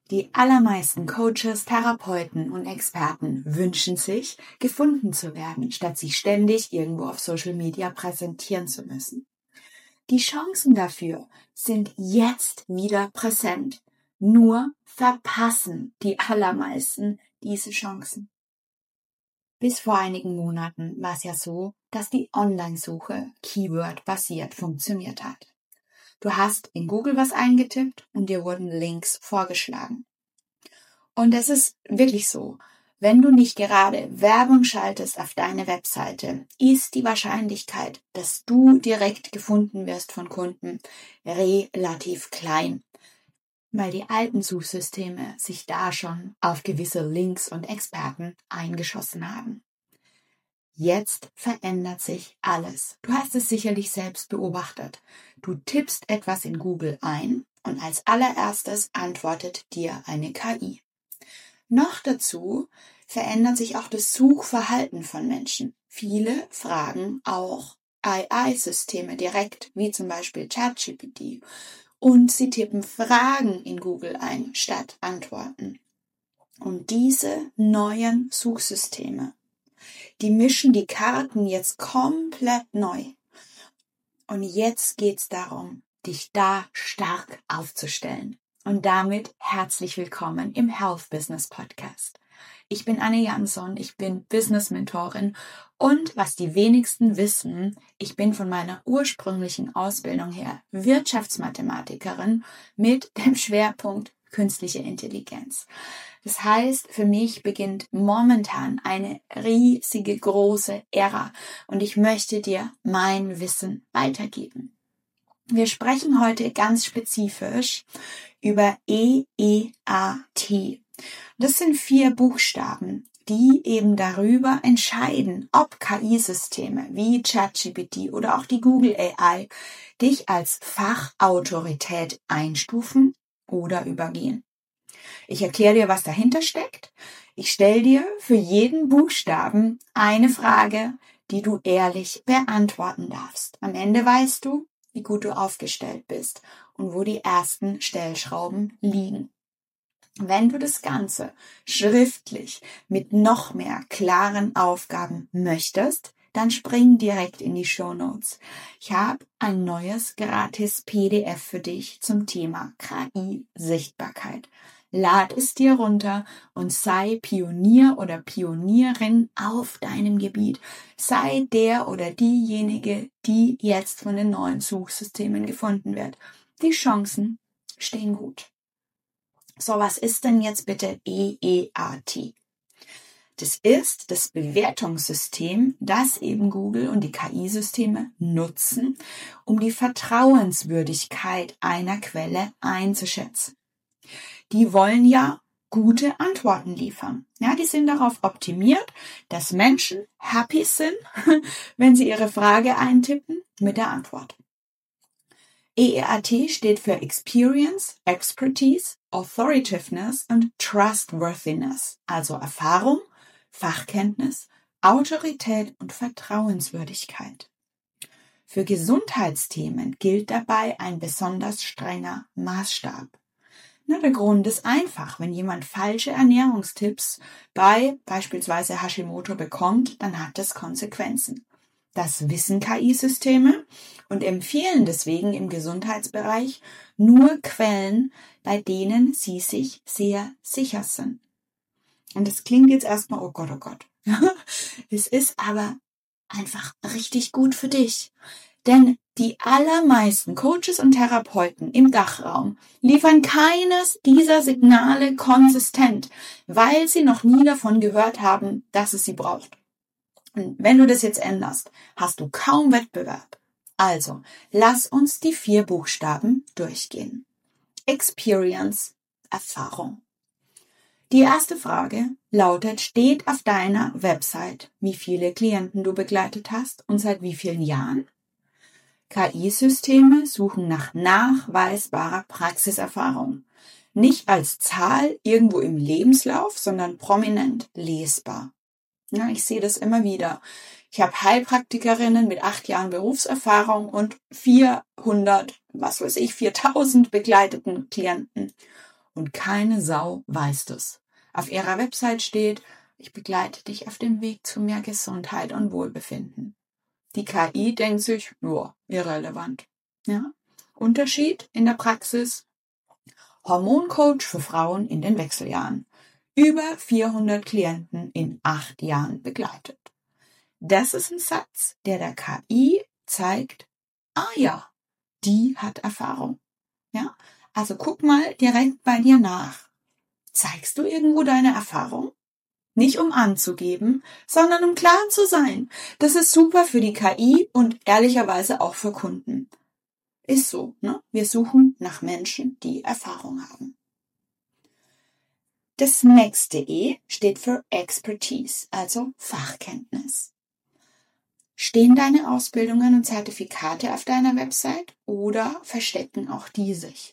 Die allermeisten Coaches, Therapeuten und Experten wünschen sich, gefunden zu werden, statt sich ständig irgendwo auf Social Media präsentieren zu müssen. Die Chancen dafür sind jetzt wieder präsent. Nur verpassen die allermeisten diese Chancen. Bis vor einigen Monaten war es ja so, dass die Online-Suche Keyword-basiert funktioniert hat. Du hast in Google was eingetippt und dir wurden Links vorgeschlagen. Und es ist wirklich so, wenn du nicht gerade Werbung schaltest auf deine Webseite, ist die Wahrscheinlichkeit, dass du direkt gefunden wirst von Kunden relativ klein, weil die alten Suchsysteme sich da schon auf gewisse Links und Experten eingeschossen haben. Jetzt verändert sich alles. Du hast es sicherlich selbst beobachtet. Du tippst etwas in Google ein und als allererstes antwortet dir eine KI. Noch dazu verändert sich auch das Suchverhalten von Menschen. Viele fragen auch AI-Systeme direkt, wie zum Beispiel ChatGPT. Und sie tippen Fragen in Google ein, statt Antworten. Und diese neuen Suchsysteme, die mischen die Karten jetzt komplett neu. Und jetzt geht's darum, dich da stark aufzustellen. Und damit herzlich willkommen im Health Business Podcast. Ich bin Anne Jansson, ich bin Business Mentorin und was die wenigsten wissen, ich bin von meiner ursprünglichen Ausbildung her Wirtschaftsmathematikerin mit dem Schwerpunkt künstliche Intelligenz. Das heißt, für mich beginnt momentan eine riesige, große Ära und ich möchte dir mein Wissen weitergeben. Wir sprechen heute ganz spezifisch über EEAT. Das sind 4 Buchstaben, die eben darüber entscheiden, ob KI-Systeme wie ChatGPT oder auch die Google AI dich als Fachautorität einstufen oder übergehen. Ich erkläre dir, was dahinter steckt. Ich stelle dir für jeden Buchstaben eine Frage, die du ehrlich beantworten darfst. Am Ende weißt du, wie gut du aufgestellt bist und wo die ersten Stellschrauben liegen. Wenn du das Ganze schriftlich mit noch mehr klaren Aufgaben möchtest, dann spring direkt in die Shownotes. Ich habe ein neues gratis PDF für dich zum Thema KI-Sichtbarkeit. Lad es dir runter und sei Pionier oder Pionierin auf deinem Gebiet. Sei der oder diejenige, die jetzt von den neuen Suchsystemen gefunden wird. Die Chancen stehen gut. So, was ist denn jetzt bitte EEAT? Das ist das Bewertungssystem, das eben Google und die KI-Systeme nutzen, um die Vertrauenswürdigkeit einer Quelle einzuschätzen. Die wollen ja gute Antworten liefern. Ja, die sind darauf optimiert, dass Menschen happy sind, wenn sie ihre Frage eintippen mit der Antwort. EEAT steht für Experience, Expertise, Authoritativeness und Trustworthiness, also Erfahrung, Fachkenntnis, Autorität und Vertrauenswürdigkeit. Für Gesundheitsthemen gilt dabei ein besonders strenger Maßstab. Der Grund ist einfach, wenn jemand falsche Ernährungstipps bei beispielsweise Hashimoto bekommt, dann hat das Konsequenzen. Das wissen KI-Systeme und empfehlen deswegen im Gesundheitsbereich nur Quellen, bei denen sie sich sehr sicher sind. Und das klingt jetzt erstmal, oh Gott, oh Gott. Es ist aber einfach richtig gut für dich. Denn die allermeisten Coaches und Therapeuten im Dachraum liefern keines dieser Signale konsistent, weil sie noch nie davon gehört haben, dass es sie braucht. Und wenn du das jetzt änderst, hast du kaum Wettbewerb. Also, lass uns die 4 Buchstaben durchgehen. Experience, Erfahrung. Die erste Frage lautet, steht auf deiner Website, wie viele Klienten du begleitet hast und seit wie vielen Jahren? KI-Systeme suchen nach nachweisbarer Praxiserfahrung. Nicht als Zahl irgendwo im Lebenslauf, sondern prominent lesbar. Ja, ich sehe das immer wieder. Ich habe Heilpraktikerinnen mit 8 Jahren Berufserfahrung und 4000 begleiteten Klienten. und keine Sau weiß das. Auf ihrer Website steht: Ich begleite dich auf dem Weg zu mehr Gesundheit und Wohlbefinden. Die KI denkt sich, ja, irrelevant. Ja? Unterschied in der Praxis: Hormoncoach für Frauen in den Wechseljahren. Über 400 Klienten in 8 Jahren begleitet. Das ist ein Satz, der KI zeigt, ja, die hat Erfahrung. Ja? Also guck mal direkt bei dir nach. Zeigst du irgendwo deine Erfahrung? Nicht um anzugeben, sondern um klar zu sein. Das ist super für die KI und ehrlicherweise auch für Kunden. Ist so, ne? Wir suchen nach Menschen, die Erfahrung haben. Das nächste E steht für Expertise, also Fachkenntnis. Stehen deine Ausbildungen und Zertifikate auf deiner Website oder verstecken auch die sich?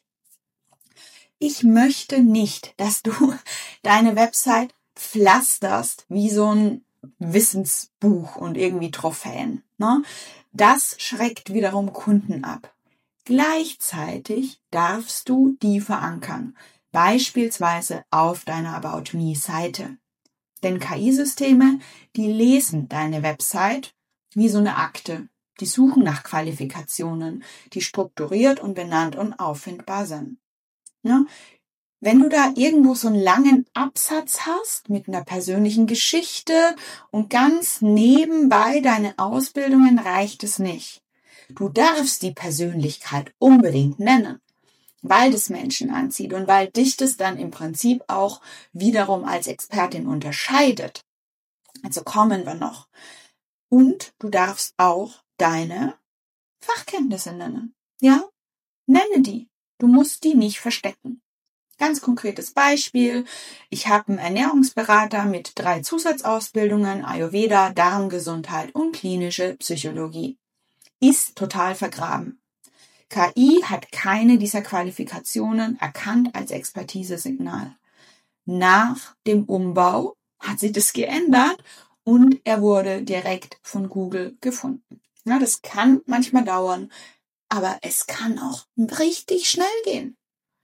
Ich möchte nicht, dass du deine Website pflasterst wie so ein Wissensbuch und irgendwie Trophäen. Ne? Das schreckt wiederum Kunden ab. Gleichzeitig darfst du die verankern, beispielsweise auf deiner About Me-Seite. Denn KI-Systeme, die lesen deine Website wie so eine Akte. Die suchen nach Qualifikationen, die strukturiert und benannt und auffindbar sind. Ja? Wenn du da irgendwo so einen langen Absatz hast mit einer persönlichen Geschichte und ganz nebenbei deine Ausbildungen, reicht es nicht. Du darfst die Persönlichkeit unbedingt nennen, weil das Menschen anzieht und weil dich das dann im Prinzip auch wiederum als Expertin unterscheidet. Also kommen wir noch. Und du darfst auch deine Fachkenntnisse nennen. Ja? Nenne die. Du musst die nicht verstecken. Ganz konkretes Beispiel. Ich habe einen Ernährungsberater mit 3 Zusatzausbildungen, Ayurveda, Darmgesundheit und klinische Psychologie. Ist total vergraben. KI hat keine dieser Qualifikationen erkannt als Expertise-Signal. Nach dem Umbau hat sie das geändert und er wurde direkt von Google gefunden. Ja, das kann manchmal dauern, aber es kann auch richtig schnell gehen.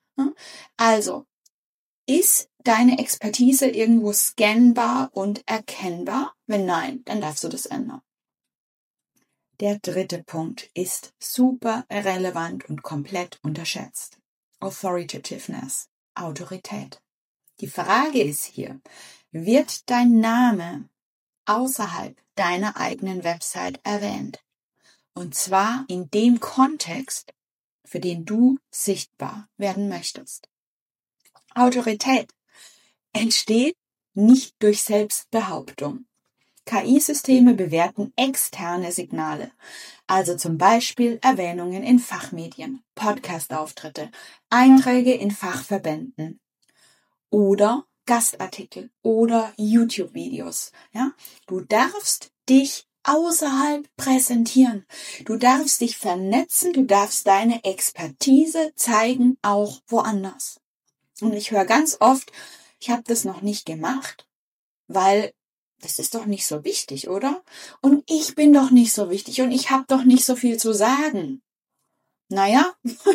Also, ist deine Expertise irgendwo scannbar und erkennbar? Wenn nein, dann darfst du das ändern. Der 3. Punkt ist super relevant und komplett unterschätzt. Authoritativeness, Autorität. Die Frage ist hier, wird dein Name außerhalb deiner eigenen Website erwähnt? Und zwar in dem Kontext, für den du sichtbar werden möchtest. Autorität entsteht nicht durch Selbstbehauptung. KI-Systeme bewerten externe Signale, also zum Beispiel Erwähnungen in Fachmedien, Podcast-Auftritte, Einträge in Fachverbänden oder Gastartikel oder YouTube-Videos. Ja? Du darfst dich außerhalb präsentieren. Du darfst dich vernetzen, du darfst deine Expertise zeigen, auch woanders. Und ich höre ganz oft, ich habe das noch nicht gemacht, weil das ist doch nicht so wichtig, oder? Und ich bin doch nicht so wichtig und ich habe doch nicht so viel zu sagen. Naja,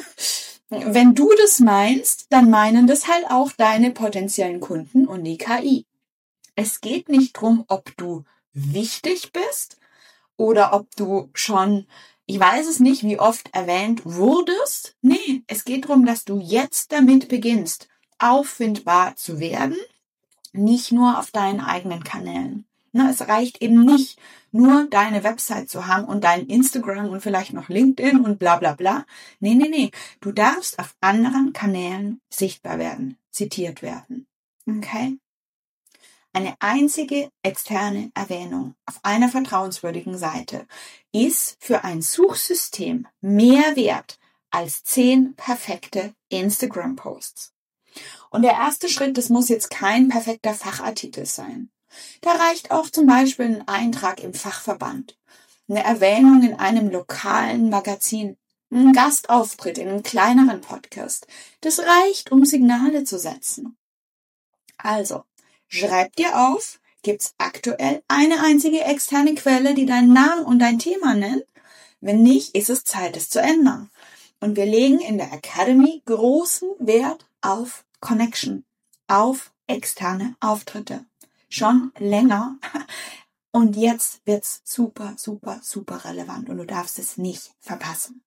wenn du das meinst, dann meinen das halt auch deine potenziellen Kunden und die KI. Es geht nicht drum, ob du wichtig bist oder ob du schon, ich weiß es nicht, wie oft erwähnt wurdest. Nee, es geht darum, dass du jetzt damit beginnst, auffindbar zu werden, nicht nur auf deinen eigenen Kanälen. Es reicht eben nicht, nur deine Website zu haben und dein Instagram und vielleicht noch LinkedIn und bla bla bla. Nee. Du darfst auf anderen Kanälen sichtbar werden, zitiert werden. Okay? Eine einzige externe Erwähnung auf einer vertrauenswürdigen Seite ist für ein Suchsystem mehr wert als 10 perfekte Instagram-Posts. Und der erste Schritt, das muss jetzt kein perfekter Fachartikel sein. Da reicht auch zum Beispiel ein Eintrag im Fachverband, eine Erwähnung in einem lokalen Magazin, ein Gastauftritt in einem kleineren Podcast. Das reicht, um Signale zu setzen. Also, schreib dir auf, gibt's aktuell eine einzige externe Quelle, die deinen Namen und dein Thema nennt? Wenn nicht, ist es Zeit, es zu ändern. Und wir legen in der Academy großen Wert auf Connection auf externe Auftritte. Schon länger. Und jetzt wird's super, super, super relevant und du darfst es nicht verpassen.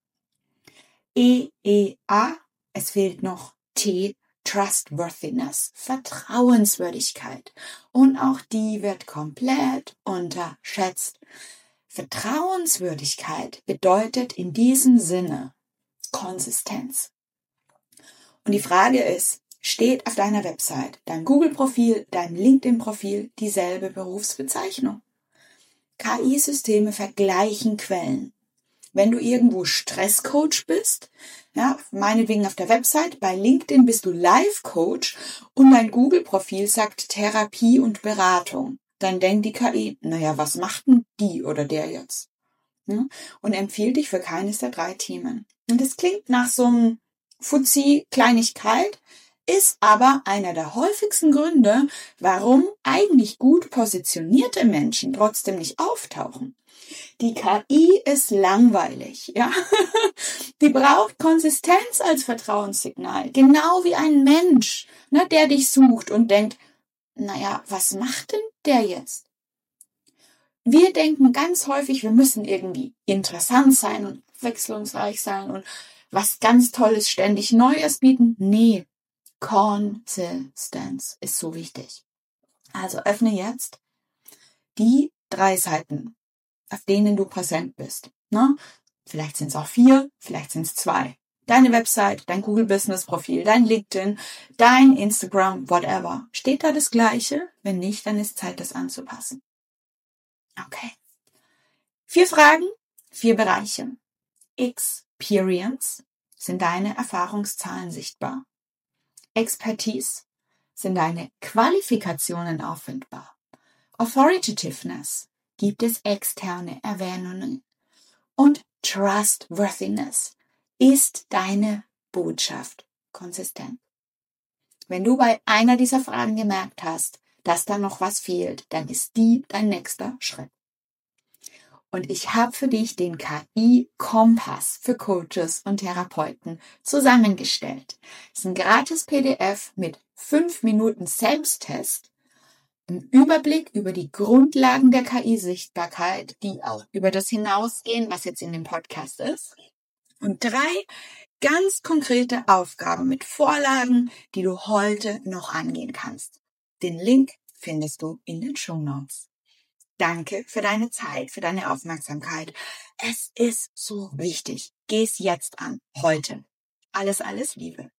EEA, es fehlt noch T, Trustworthiness, Vertrauenswürdigkeit. Und auch die wird komplett unterschätzt. Vertrauenswürdigkeit bedeutet in diesem Sinne Konsistenz. Und die Frage ist, steht auf deiner Website, deinem Google-Profil, deinem LinkedIn-Profil dieselbe Berufsbezeichnung? KI-Systeme vergleichen Quellen. Wenn du irgendwo Stresscoach bist, ja, meinetwegen auf der Website, bei LinkedIn bist du Life-Coach und dein Google-Profil sagt Therapie und Beratung, dann denkt die KI, naja, was macht denn die oder der jetzt? Ja, und empfiehlt dich für keines der 3 Themen. Und das klingt nach so einem Fuzzi-Kleinigkeit, ist aber einer der häufigsten Gründe, warum eigentlich gut positionierte Menschen trotzdem nicht auftauchen. Die KI ist langweilig, ja. Die braucht Konsistenz als Vertrauenssignal, genau wie ein Mensch, ne, der dich sucht und denkt, naja, was macht denn der jetzt? Wir denken ganz häufig, wir müssen irgendwie interessant sein und abwechslungsreich sein und was ganz Tolles ständig Neues bieten. Nee, Konsistenz ist so wichtig. Also öffne jetzt die 3 Seiten, auf denen du präsent bist. Ne? Vielleicht sind es auch 4, vielleicht sind es 2. Deine Website, dein Google-Business-Profil, dein LinkedIn, dein Instagram, whatever. Steht da das Gleiche? Wenn nicht, dann ist Zeit, das anzupassen. Okay. 4 Fragen, 4 Bereiche. Experience, sind deine Erfahrungszahlen sichtbar? Expertise, sind deine Qualifikationen auffindbar? Authoritativeness, gibt es externe Erwähnungen? Und Trustworthiness, ist deine Botschaft konsistent? Wenn du bei einer dieser Fragen gemerkt hast, dass da noch was fehlt, dann ist die dein nächster Schritt. Und ich habe für dich den KI-Kompass für Coaches und Therapeuten zusammengestellt. Es ist ein gratis PDF mit 5 Minuten Selbsttest, ein Überblick über die Grundlagen der KI-Sichtbarkeit, die auch über das hinausgehen, was jetzt in dem Podcast ist. Und 3 ganz konkrete Aufgaben mit Vorlagen, die du heute noch angehen kannst. Den Link findest du in den Shownotes. Danke für deine Zeit, für deine Aufmerksamkeit. Es ist so wichtig. Geh es jetzt an, heute. Alles, alles Liebe.